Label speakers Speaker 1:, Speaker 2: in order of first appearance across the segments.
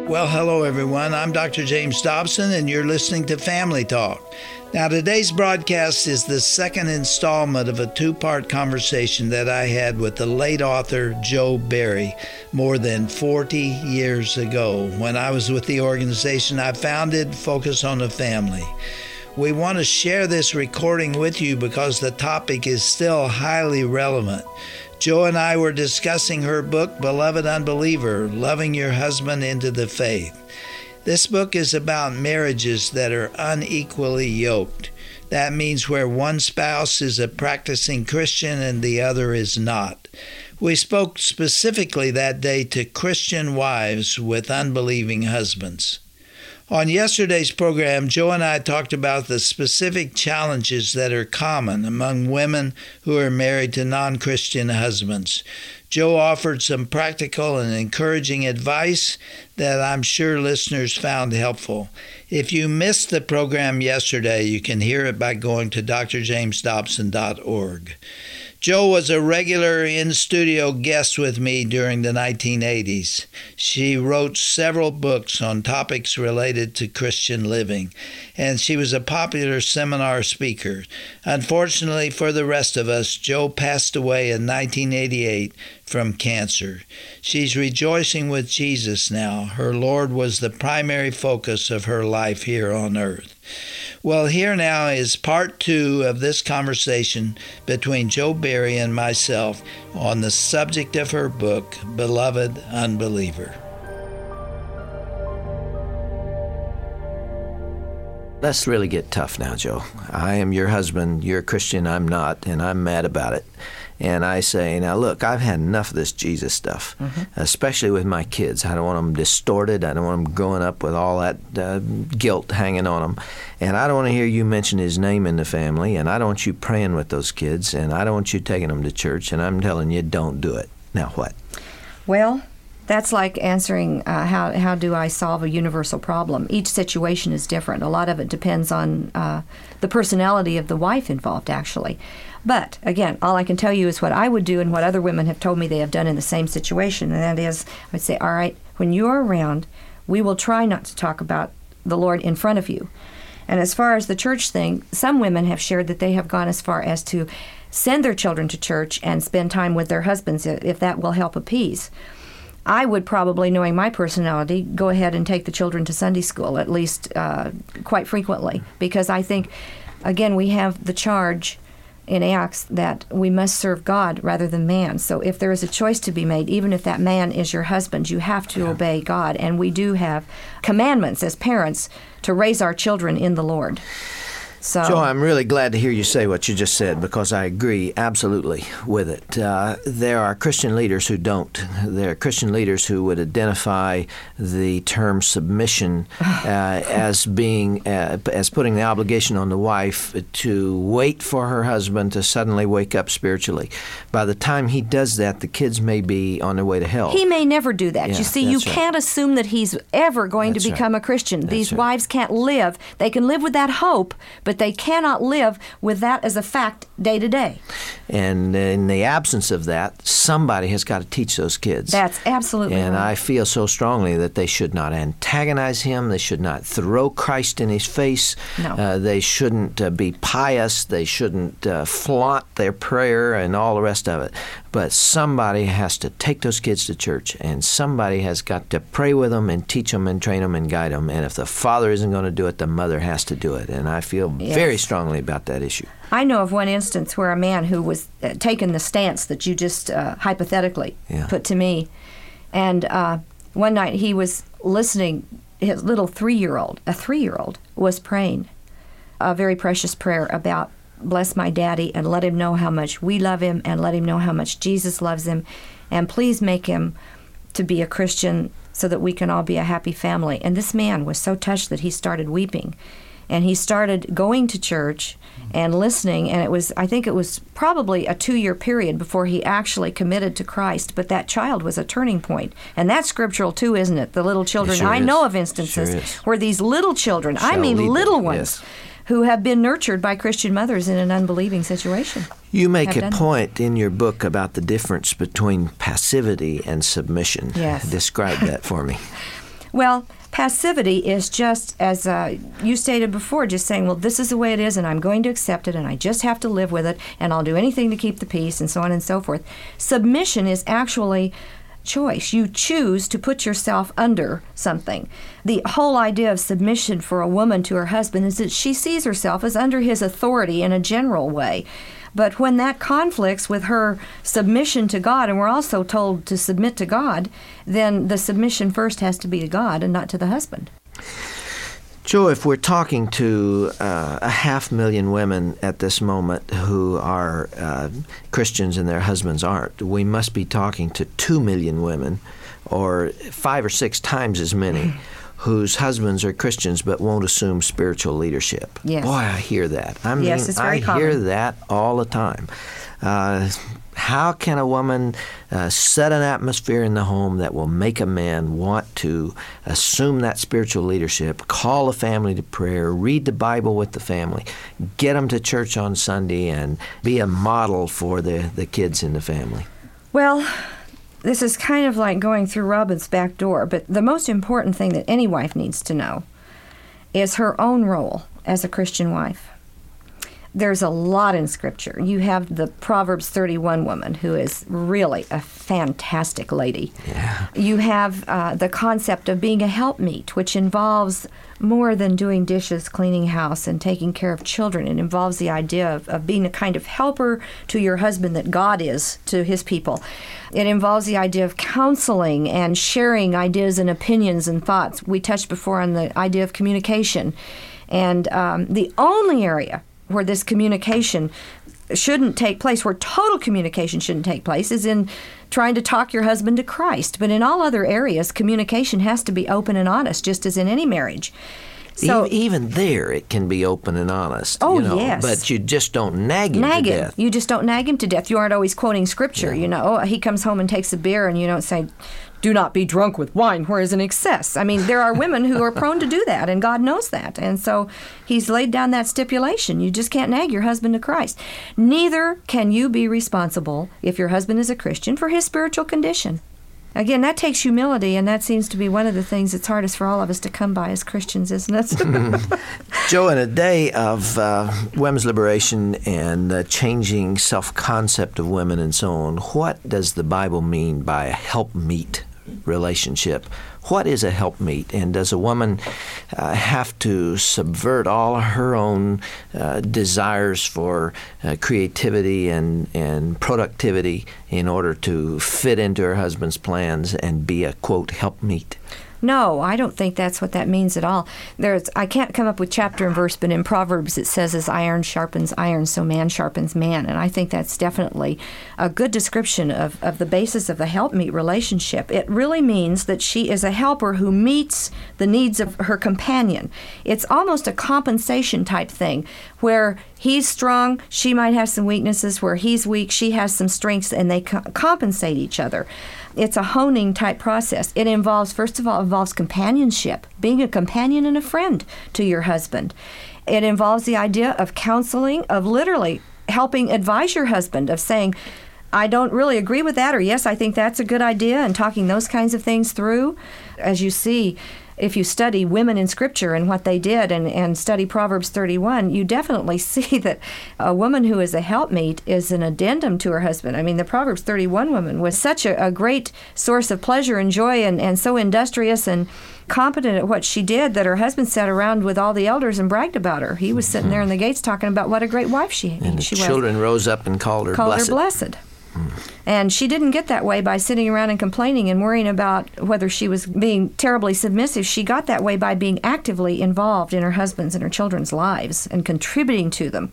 Speaker 1: Well, hello everyone. I'm Dr. James Dobson, and you're listening to Family Talk. Now, today's broadcast is the second installment of a two-part conversation that I had with the late author Joe Barry more than 40 years ago when I was with the organization I founded, Focus on the Family. We want to share this recording with you because the topic is still highly relevant. Joe and I were discussing her book, Beloved Unbeliever, Loving Your Husband into the Faith. This book is about marriages that are unequally yoked. That means where one spouse is a practicing Christian and the other is not. We spoke specifically that day to Christian wives with unbelieving husbands. On yesterday's program, Joe and I talked about the specific challenges that are common among women who are married to non-Christian husbands. Joe offered some practical and encouraging advice that I'm sure listeners found helpful. If you missed the program yesterday, you can hear it by going to drjamesdobson.org. Joe was a regular in-studio guest with me during the 1980s. She wrote several books on topics related to Christian living, and she was a popular seminar speaker. Unfortunately for the rest of us, Joe passed away in 1988 from cancer. She's rejoicing with Jesus now. Her Lord was the primary focus of her life here on earth. Well, here now is part 2 of this conversation between Joe Barry and myself on the subject of her book, Beloved Unbeliever.
Speaker 2: Let's really get tough now, Joe. I am your husband, you're a Christian, I'm not, and I'm mad about it. And I say, now look, I've had enough of this Jesus stuff, especially with my kids. I don't want them distorted. I don't want them growing up with all that guilt hanging on them. And I don't want to hear you mention his name in the family, and I don't want you praying with those kids, and I don't want you taking them to church, and I'm telling you, don't do it. Now what?
Speaker 3: Well, that's like answering how do I solve a universal problem. Each situation is different. A lot of it depends on the personality of the wife involved, actually. But, again, all I can tell you is what I would do and what other women have told me they have done in the same situation. And that is, I would say, all right, when you're around, we will try not to talk about the Lord in front of you. And as far as the church thing, some women have shared that they have gone as far as to send their children to church and spend time with their husbands if that will help appease. I would probably, knowing my personality, go ahead and take the children to Sunday school, at least quite frequently, because I think, again, we have the charge in Acts that we must serve God rather than man. So if there is a choice to be made, even if that man is your husband, you have to obey God. And we do have commandments as parents to raise our children in the Lord. So,
Speaker 2: Joe, I'm really glad to hear you say what you just said because I agree absolutely with it. There are Christian leaders who don't. There are Christian leaders who would identify the term submission as being as putting the obligation on the wife to wait for her husband to suddenly wake up spiritually. By the time he does that, the kids may be on their way to hell.
Speaker 3: He may never do that.
Speaker 2: Yeah,
Speaker 3: you see, you can't assume that he's ever going to become a Christian. These wives can't live. They can live with that hope, but they cannot live with that as a fact day to day.
Speaker 2: And in the absence of that, somebody has got to teach those kids.
Speaker 3: That's absolutely
Speaker 2: right. And I feel so strongly that they should not antagonize him. They should not throw Christ in his face.
Speaker 3: No.
Speaker 2: They shouldn't be pious. They shouldn't flaunt their prayer and all the rest of it. But somebody has to take those kids to church, and somebody has got to pray with them and teach them and train them and guide them. And if the father isn't going to do it, the mother has to do it. And I feel very strongly about that issue.
Speaker 3: I know of one instance where a man who was taking the stance that you just hypothetically put to me, and one night he was listening, his little 3-year-old was praying a very precious prayer about bless my daddy and let him know how much we love him and let him know how much Jesus loves him, and please make him to be a Christian so that we can all be a happy family. And this man was so touched that he started weeping. And he started going to church and listening, and I think it was probably a 2-year period before he actually committed to Christ. But that child was a turning point. And that's scriptural too, isn't it? The little children.
Speaker 2: Sure
Speaker 3: I
Speaker 2: is.
Speaker 3: know of instances where these little children, I mean little ones, who have been nurtured by Christian mothers in an unbelieving situation.
Speaker 2: You make a point in your book about the difference between passivity and submission.
Speaker 3: Yes.
Speaker 2: Describe that for me.
Speaker 3: Well, passivity is just, as you stated before, just saying, well, this is the way it is, and I'm going to accept it, and I just have to live with it, and I'll do anything to keep the peace, and so on and so forth. Submission is actually choice. You choose to put yourself under something. The whole idea of submission for a woman to her husband is that she sees herself as under his authority in a general way. But when that conflicts with her submission to God, and we're also told to submit to God, then the submission first has to be to God and not to the husband.
Speaker 2: Joe, if we're talking to 500,000 women at this moment who are Christians and their husbands aren't, we must be talking to 2 million women, or 5 or 6 times as many, whose husbands are Christians but won't assume spiritual leadership.
Speaker 3: Yes.
Speaker 2: Boy, I hear that.
Speaker 3: Yes, it's very common.
Speaker 2: I hear that all the time. How can a woman set an atmosphere in the home that will make a man want to assume that spiritual leadership, call a family to prayer, read the Bible with the family, get them to church on Sunday, and be a model for the kids in the family?
Speaker 3: Well, this is kind of like going through Robin's back door, but the most important thing that any wife needs to know is her own role as a Christian wife. There's a lot in Scripture. You have the Proverbs 31 woman, who is really a fantastic lady.
Speaker 2: Yeah.
Speaker 3: You have the concept of being a helpmeet, which involves more than doing dishes, cleaning house, and taking care of children. It involves the idea of being a kind of helper to your husband that God is to his people. It involves the idea of counseling and sharing ideas and opinions and thoughts. We touched before on the idea of communication. And the only area where this communication shouldn't take place, where total communication shouldn't take place, is in trying to talk your husband to Christ. But in all other areas, communication has to be open and honest, just as in any marriage. So,
Speaker 2: even there, it can be open and honest.
Speaker 3: Oh, yes.
Speaker 2: But you just don't nag him to death.
Speaker 3: You just don't nag him to death. You aren't always quoting Scripture, He comes home and takes a beer, and you don't say, do not be drunk with wine where is an excess. I mean, there are women who are prone to do that, and God knows that. And so he's laid down that stipulation. You just can't nag your husband to Christ. Neither can you be responsible, if your husband is a Christian, for his spiritual condition. Again, that takes humility, and that seems to be one of the things that's hardest for all of us to come by as Christians, isn't it?
Speaker 2: Joe, in a day of women's liberation and changing self-concept of women and so on, what does the Bible mean by a helpmeet relationship? What is a helpmeet? And does a woman have to subvert all her own desires for creativity and productivity in order to fit into her husband's plans and be a, quote, helpmeet?
Speaker 3: No, I don't think that's what that means at all. I can't come up with chapter and verse, but in Proverbs it says, as iron sharpens iron, so man sharpens man. And I think that's definitely a good description of the basis of a helpmeet relationship. It really means that she is a helper who meets the needs of her companion. It's almost a compensation type thing, where he's strong, she might have some weaknesses. Where he's weak, she has some strengths, and they compensate each other. It's a honing type process. It involves, first of all, companionship, being a companion and a friend to your husband. It involves the idea of counseling, of literally helping advise your husband, of saying, I don't really agree with that, or yes, I think that's a good idea, and talking those kinds of things through. As you see, if you study women in Scripture and what they did and study Proverbs 31, you definitely see that a woman who is a helpmeet is an addendum to her husband. I mean, the Proverbs 31 woman was such a great source of pleasure and joy, and so industrious and competent at what she did that her husband sat around with all the elders and bragged about her. He was sitting there in the gates talking about what a great wife she was.
Speaker 2: And the children rose up and called her blessed.
Speaker 3: And she didn't get that way by sitting around and complaining and worrying about whether she was being terribly submissive. She got that way by being actively involved in her husband's and her children's lives and contributing to them.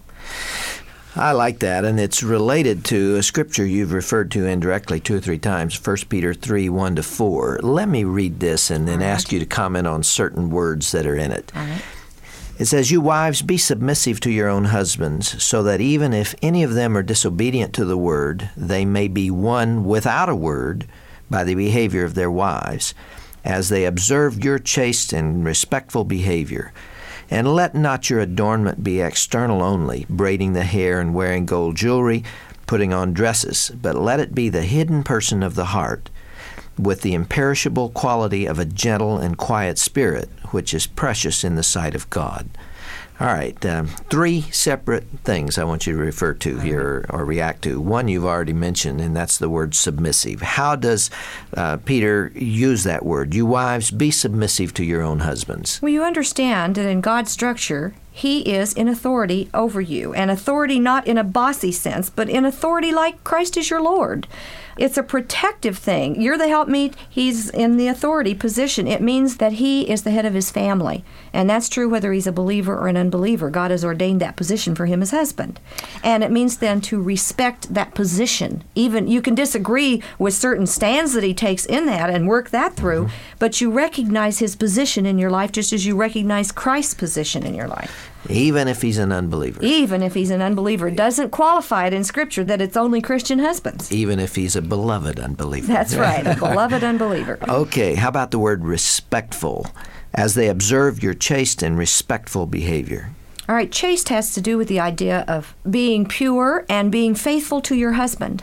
Speaker 2: I like that, and it's related to a scripture you've referred to indirectly 2 or 3 times, 1 Peter 3, 1-4. Let me read this and then ask you to comment on certain words that are in it.
Speaker 3: All right.
Speaker 2: It says, you wives, be submissive to your own husbands, so that even if any of them are disobedient to the word, they may be won without a word by the behavior of their wives, as they observe your chaste and respectful behavior. And let not your adornment be external only, braiding the hair and wearing gold jewelry, putting on dresses, but let it be the hidden person of the heart, with the imperishable quality of a gentle and quiet spirit, which is precious in the sight of God. All right, 3 separate things I want you to refer to here or react to. One you've already mentioned, and that's the word submissive. How does Peter use that word? You wives, be submissive to your own husbands.
Speaker 3: Well, you understand that in God's structure, He is in authority over you, and authority not in a bossy sense, but in authority like Christ is your Lord. It's a protective thing. You're the helpmeet, He's in the authority position. It means that He is the head of His family, and that's true whether he's a believer or an unbeliever. God has ordained that position for him as husband. And it means then to respect that position. Even you can disagree with certain stands that he takes in that and work that through, but you recognize his position in your life just as you recognize Christ's position in your life.
Speaker 2: Even if he's an unbeliever.
Speaker 3: Even if he's an unbeliever. It doesn't qualify it in Scripture that it's only Christian husbands.
Speaker 2: Even if he's a beloved unbeliever.
Speaker 3: That's right, a beloved unbeliever.
Speaker 2: Okay, how about the word respectful? As they observe your chaste and respectful behavior.
Speaker 3: All right, chaste has to do with the idea of being pure and being faithful to your husband.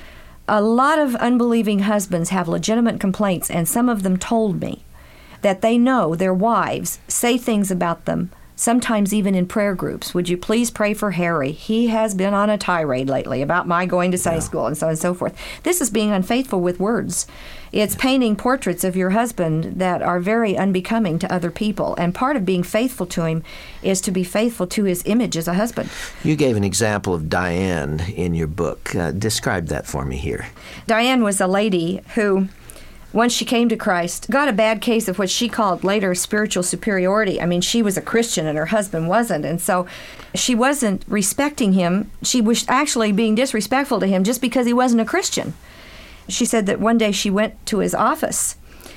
Speaker 3: A lot of unbelieving husbands have legitimate complaints, and some of them told me that they know their wives say things about them, sometimes even in prayer groups. Would you please pray for Harry? He has been on a tirade lately about my going to Sunday school and so on and so forth. This is being unfaithful with words. It's painting portraits of your husband that are very unbecoming to other people. And part of being faithful to him is to be faithful to his image as a husband.
Speaker 2: You gave an example of Diane in your book. Describe that for me here.
Speaker 3: Diane was a lady who, once she came to Christ, got a bad case of what she called later spiritual superiority. I mean, she was a Christian and her husband wasn't, and so she wasn't respecting him. She was actually being disrespectful to him just because he wasn't a Christian. She said that one day she went to his office,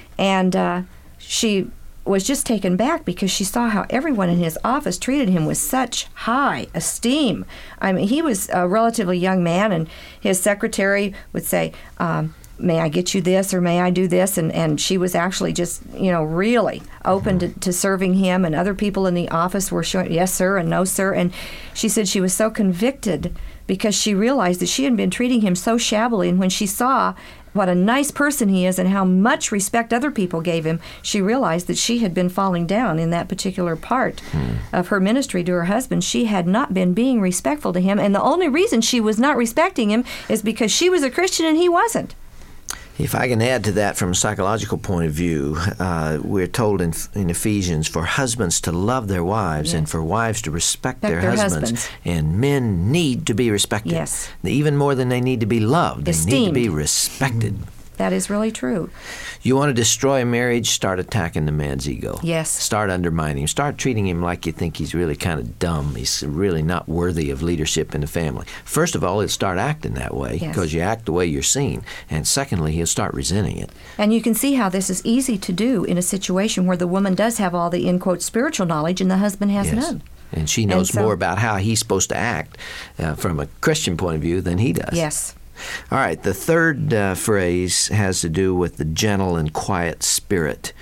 Speaker 3: and she was just taken back because she saw how everyone in his office treated him with such high esteem. I mean, he was a relatively young man, and his secretary would say, may I get you this or may I do this? And she was actually just, really open to serving him, and other people in the office were showing, yes, sir, and no, sir. And she said she was so convicted because she realized that she had been treating him so shabbily, and when she saw what a nice person he is and how much respect other people gave him, she realized that she had been falling down in that particular part of her ministry to her husband. She had not been being respectful to him, and the only reason she was not respecting him is because she was a Christian and he wasn't.
Speaker 2: If I can add to that from a psychological point of view, we're told in Ephesians for husbands to love their wives and for wives to respect their husbands. And men need to be respected.
Speaker 3: Yes.
Speaker 2: Even more than they need to be loved.
Speaker 3: Esteemed.
Speaker 2: They need to be respected.
Speaker 3: That is really true.
Speaker 2: You want to destroy a marriage, start attacking the man's ego.
Speaker 3: Yes.
Speaker 2: Start undermining him. Start treating him like you think he's really kind of dumb. He's really not worthy of leadership in the family. First of all, he'll start acting that way because you act the way you're seen. And secondly, he'll start resenting it.
Speaker 3: And you can see how this is easy to do in a situation where the woman does have all the, in quote, spiritual knowledge and the husband has none.
Speaker 2: And she knows more about how he's supposed to act from a Christian point of view than he does.
Speaker 3: Yes.
Speaker 2: All right, the third phrase has to do with the gentle and quiet spirit,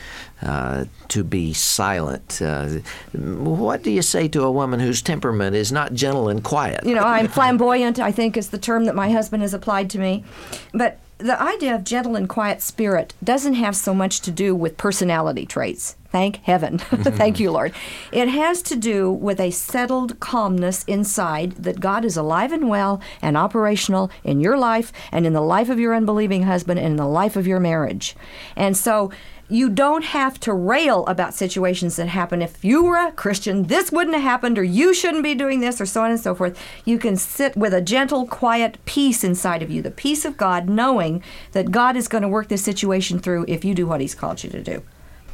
Speaker 2: to be silent. What do you say to a woman whose temperament is not gentle and quiet?
Speaker 3: I'm flamboyant, I think is the term that my husband has applied to me. But the idea of gentle and quiet spirit doesn't have so much to do with personality traits. Thank heaven. Thank you, Lord. It has to do with a settled calmness inside that God is alive and well and operational in your life and in the life of your unbelieving husband and in the life of your marriage. And so you don't have to rail about situations that happen. If you were a Christian, this wouldn't have happened, or you shouldn't be doing this, or so on and so forth. You can sit with a gentle, quiet peace inside of you, the peace of God, knowing that God is going to work this situation through if you do what He's called you to do.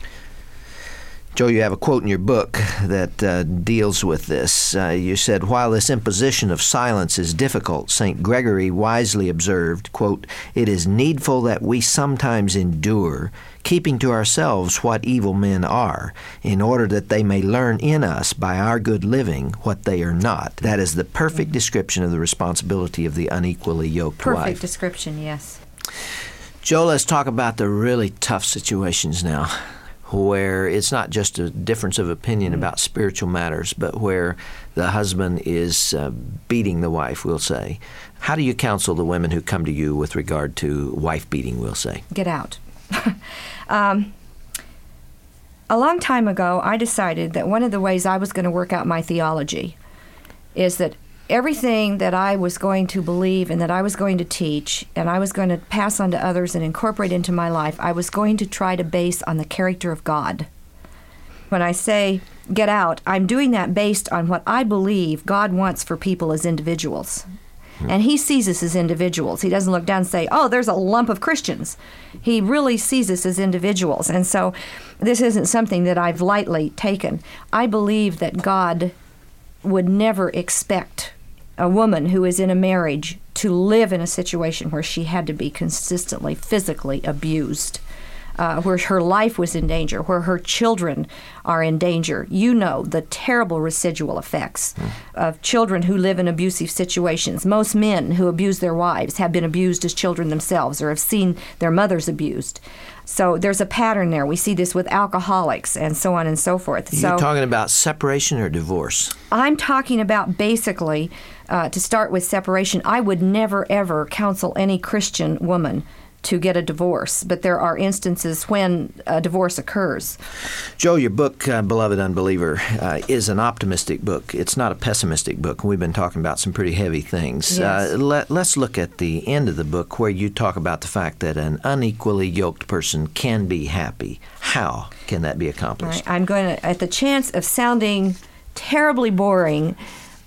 Speaker 2: Joe, you have a quote in your book that deals with this. You said, while this imposition of silence is difficult, St. Gregory wisely observed, quote, it is needful that we sometimes endure, keeping to ourselves what evil men are, in order that they may learn in us by our good living what they are not. That is the perfect description of the responsibility of the unequally yoked wife.
Speaker 3: Perfect description, yes.
Speaker 2: Joe, let's talk about the really tough situations now, where it's not just a difference of opinion about spiritual matters, but where the husband is beating the wife, we'll say. How do you counsel the women who come to you with regard to wife beating, we'll say?
Speaker 3: Get out. A long time ago, I decided that one of the ways I was going to work out my theology is that everything that I was going to believe and that I was going to teach and I was going to pass on to others and incorporate into my life, I was going to try to base on the character of God. When I say get out, I'm doing that based on what I believe God wants for people as individuals. And he sees us as individuals. He doesn't look down and say, oh, there's a lump of Christians. He really sees us as individuals. And so this isn't something that I've lightly taken. I believe that God would never expect a woman who is in a marriage to live in a situation where she had to be consistently physically abused, where her life was in danger, where her children are in danger. You know the terrible residual effects of children who live in abusive situations. Most men who abuse their wives have been abused as children themselves or have seen their mothers abused. So there's a pattern there. We see this with alcoholics and so on and so forth.
Speaker 2: You're talking about separation or divorce?
Speaker 3: I'm talking about basically, to start with separation, I would never, ever counsel any Christian woman to get a divorce, but there are instances when a divorce occurs.
Speaker 2: Joe, your book, Beloved Unbeliever, is an optimistic book. It's not a pessimistic book. We've been talking about some pretty heavy things.
Speaker 3: Yes.
Speaker 2: Let's look at the end of the book where you talk about the fact that an unequally yoked person can be happy. How can that be accomplished?
Speaker 3: Right. I'm going to, at the chance of sounding terribly boring,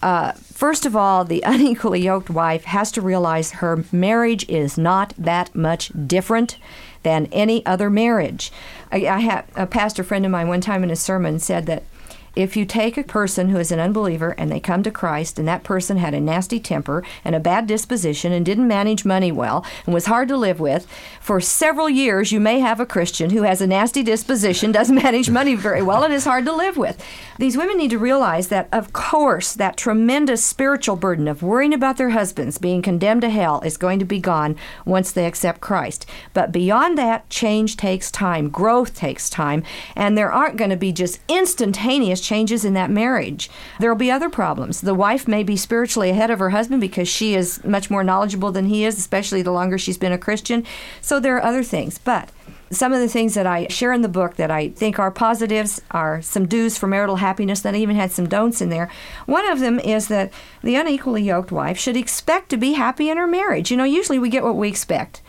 Speaker 3: first of all, the unequally yoked wife has to realize her marriage is not that much different than any other marriage. I had a pastor friend of mine one time in a sermon said that if you take a person who is an unbeliever and they come to Christ and that person had a nasty temper and a bad disposition and didn't manage money well and was hard to live with, for several years you may have a Christian who has a nasty disposition, doesn't manage money very well, and is hard to live with. These women need to realize that, of course, that tremendous spiritual burden of worrying about their husbands being condemned to hell is going to be gone once they accept Christ. But beyond that, change takes time, growth takes time, and there aren't going to be just instantaneous changes in that marriage. There will be other problems. The wife may be spiritually ahead of her husband because she is much more knowledgeable than he is, especially the longer she's been a Christian. So there are other things. But some of the things that I share in the book that I think are positives are some do's for marital happiness. Then I even had some don'ts in there. One of them is that the unequally yoked wife should expect to be happy in her marriage. You know, usually we get what we expect.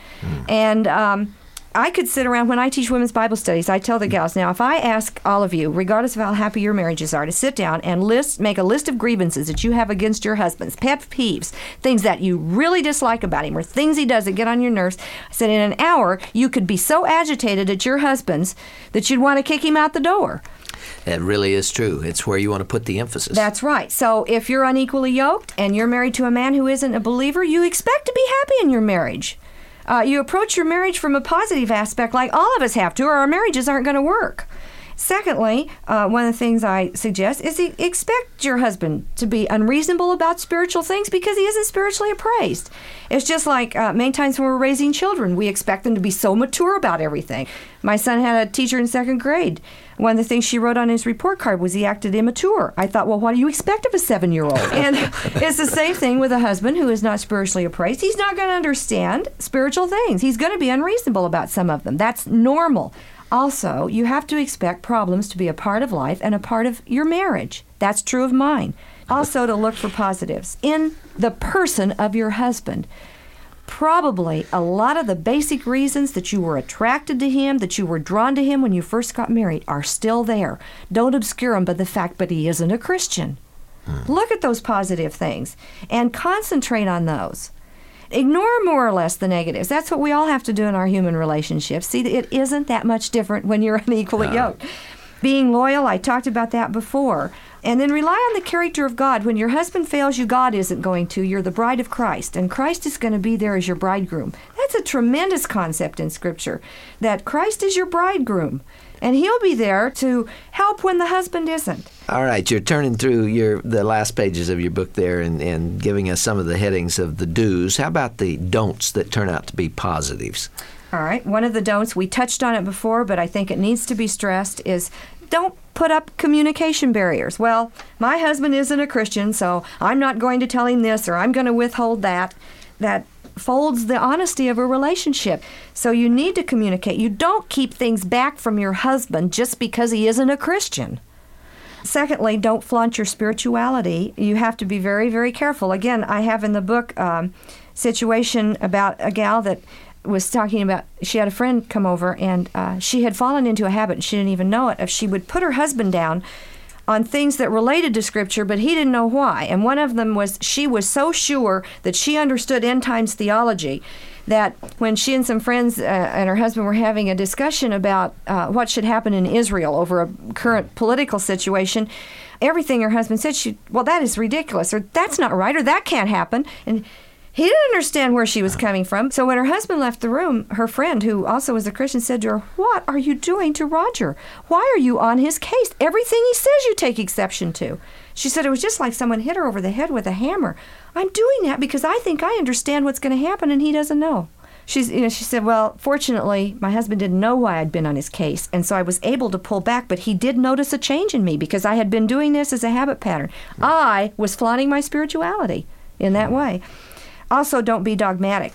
Speaker 3: And I could sit around, when I teach women's Bible studies, I tell the gals, now if I ask all of you, regardless of how happy your marriages are, to sit down and make a list of grievances that you have against your husband's, pet peeves, things that you really dislike about him, or things he does that get on your nerves, I said in an hour, you could be so agitated at your husband's that you'd want to kick him out the door.
Speaker 2: That really is true. It's where you want to put the emphasis.
Speaker 3: That's right. So if you're unequally yoked and you're married to a man who isn't a believer, you expect to be happy in your marriage. You approach your marriage from a positive aspect like all of us have to, or our marriages aren't going to work. Secondly, one of the things I suggest is expect your husband to be unreasonable about spiritual things because he isn't spiritually appraised. It's just like many times when we're raising children, we expect them to be so mature about everything. My son had a teacher in second grade. One of the things she wrote on his report card was he acted immature. I thought, well, what do you expect of a 7-year-old? And it's the same thing with a husband who is not spiritually appraised. He's not going to understand spiritual things. He's going to be unreasonable about some of them. That's normal. Also, you have to expect problems to be a part of life and a part of your marriage. That's true of mine. Also, to look for positives in the person of your husband. Probably a lot of the basic reasons that you were attracted to him, that you were drawn to him when you first got married are still there. Don't obscure them by the fact, but he isn't a Christian. Look at those positive things and concentrate on those. Ignore more or less the negatives. That's what we all have to do in our human relationships. See, it isn't that much different when you're unequally yoked. Being loyal, I talked about that before. And then rely on the character of God. When your husband fails you, God isn't going to. You're the bride of Christ, and Christ is going to be there as your bridegroom. That's a tremendous concept in Scripture, that Christ is your bridegroom, and he'll be there to help when the husband isn't.
Speaker 2: All right, you're turning through the last pages of your book there and giving us some of the headings of the do's. How about the don'ts that turn out to be positives?
Speaker 3: All right, one of the don'ts, we touched on it before, but I think it needs to be stressed, is don't put up communication barriers. Well, my husband isn't a Christian, so I'm not going to tell him this, or I'm going to withhold that. That folds the honesty of a relationship. So you need to communicate. You don't keep things back from your husband just because he isn't a Christian. Secondly, don't flaunt your spirituality. You have to be very, very careful. Again, I have in the book situation about a gal that was talking about, she had a friend come over, and she had fallen into a habit, and she didn't even know it, if she would put her husband down on things that related to Scripture, but he didn't know why. And one of them was she was so sure that she understood end times theology that when she and some friends and her husband were having a discussion about what should happen in Israel over a current political situation, everything her husband said, well, that is ridiculous, or that's not right, or that can't happen. And he didn't understand where she was coming from. So when her husband left the room, her friend, who also was a Christian, said to her, "What are you doing to Roger? Why are you on his case? Everything he says you take exception to." She said, "It was just like someone hit her over the head with a hammer. I'm doing that because I think I understand what's going to happen and he doesn't know." She said, "Well, fortunately, my husband didn't know why I'd been on his case, and so I was able to pull back, but he did notice a change in me because I had been doing this as a habit pattern. I was flaunting my spirituality in that way." Also, don't be dogmatic.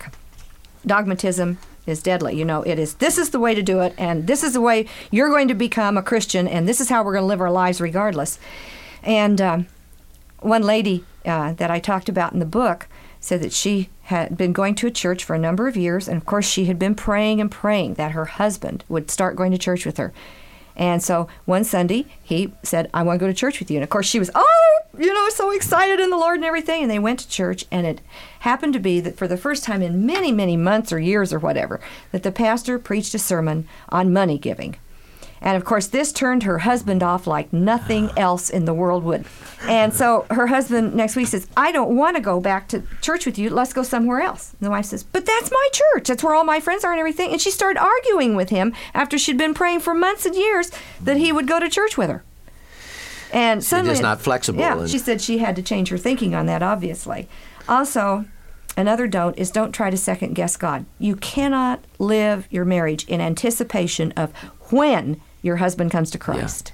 Speaker 3: Dogmatism is deadly. This is the way to do it, and this is the way you're going to become a Christian, and this is how we're going to live our lives regardless. And one lady that I talked about in the book said that she had been going to a church for a number of years, and of course she had been praying and praying that her husband would start going to church with her. And so one Sunday, he said, "I want to go to church with you." And of course she was, so excited in the Lord and everything. And they went to church, and it happened to be that for the first time in many, many months or years or whatever, that the pastor preached a sermon on money giving. And of course, this turned her husband off like nothing else in the world would. And so her husband next week says, "I don't want to go back to church with you. Let's go somewhere else." And the wife says, "But that's my church. That's where all my friends are and everything." And she started arguing with him after she'd been praying for months and years that he would go to church with her. And suddenly,
Speaker 2: just not flexible.
Speaker 3: Yeah, she said she had to change her thinking on that, obviously. Also, another don't try to second guess God. You cannot live your marriage in anticipation of when your husband comes to Christ.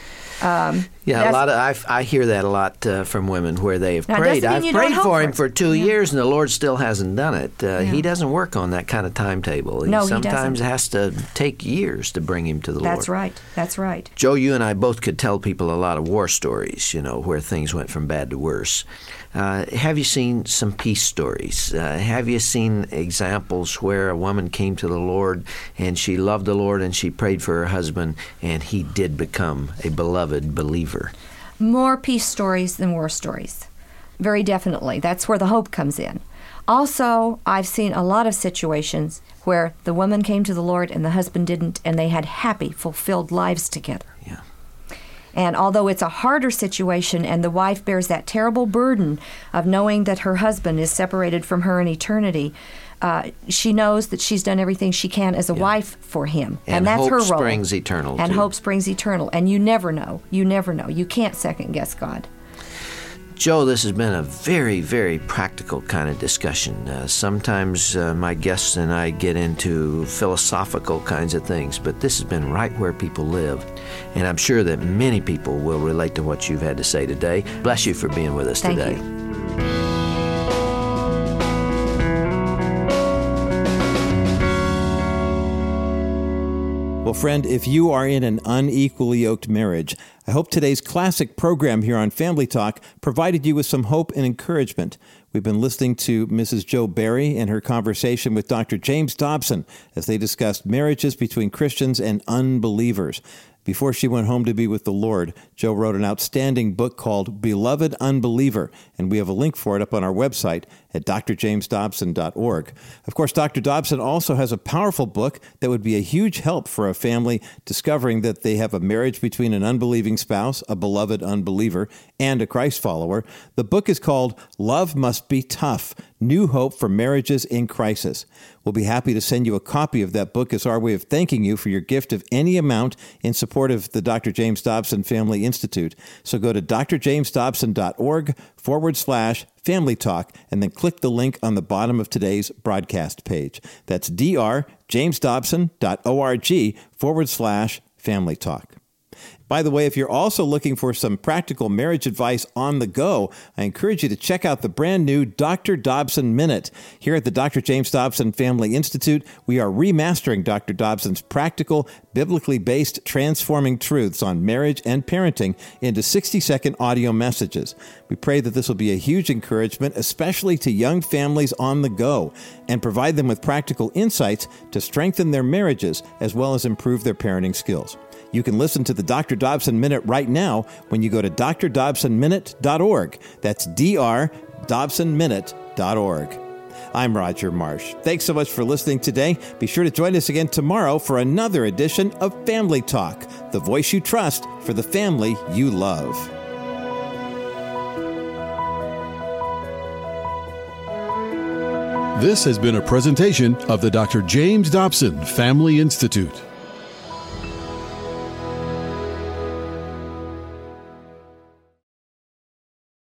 Speaker 2: I hear that a lot from women where they have prayed. I've prayed for him for 2 years, and the Lord still hasn't done it. He doesn't work on that kind of timetable. He sometimes has to take years to bring him to the Lord.
Speaker 3: That's right.
Speaker 2: Joe, you and I both could tell people a lot of war stories, where things went from bad to worse. Have you seen some peace stories? Have you seen examples where a woman came to the Lord and she loved the Lord and she prayed for her husband and he did become a beloved believer?
Speaker 3: More peace stories than war stories. Very definitely. That's where the hope comes in. Also, I've seen a lot of situations where the woman came to the Lord and the husband didn't, and they had happy, fulfilled lives together.
Speaker 2: Yeah.
Speaker 3: And although it's a harder situation and the wife bears that terrible burden of knowing that her husband is separated from her in eternity, she knows that she's done everything she can as a wife for him. And that's her role.
Speaker 2: Hope springs eternal.
Speaker 3: And hope springs eternal. And you never know. You never know. You can't second guess God.
Speaker 2: Joe, this has been a very, very practical kind of discussion. Sometimes my guests and I get into philosophical kinds of things, but this has been right where people live. And I'm sure that many people will relate to what you've had to say today. Bless you for being with us today.
Speaker 3: Thank you.
Speaker 4: Well, friend, if you are in an unequally yoked marriage, I hope today's classic program here on Family Talk provided you with some hope and encouragement. We've been listening to Mrs. Jo Berry and her conversation with Dr. James Dobson as they discussed marriages between Christians and unbelievers. Before she went home to be with the Lord, Jo wrote an outstanding book called Beloved Unbeliever, and we have a link for it up on our website at drjamesdobson.org. Of course, Dr. Dobson also has a powerful book that would be a huge help for a family discovering that they have a marriage between an unbelieving spouse, a beloved unbeliever, and a Christ follower. The book is called Love Must Be Tough, New Hope for Marriages in Crisis. We'll be happy to send you a copy of that book as our way of thanking you for your gift of any amount in support of the Dr. James Dobson Family Institute. So go to drjamesdobson.org/Family Talk and then click the link on the bottom of today's broadcast page. That's drjamesdobson.org/Family Talk. By the way, if you're also looking for some practical marriage advice on the go, I encourage you to check out the brand new Dr. Dobson Minute. Here at the Dr. James Dobson Family Institute, we are remastering Dr. Dobson's practical, biblically based, transforming truths on marriage and parenting into 60-second audio messages. We pray that this will be a huge encouragement, especially to young families on the go, and provide them with practical insights to strengthen their marriages as well as improve their parenting skills. You can listen to the Dr. Dobson Minute right now when you go to drdobsonminute.org. That's drdobsonminute.org. I'm Roger Marsh. Thanks so much for listening today. Be sure to join us again tomorrow for another edition of Family Talk, the voice you trust for the family you love.
Speaker 5: This has been a presentation of the Dr. James Dobson Family Institute.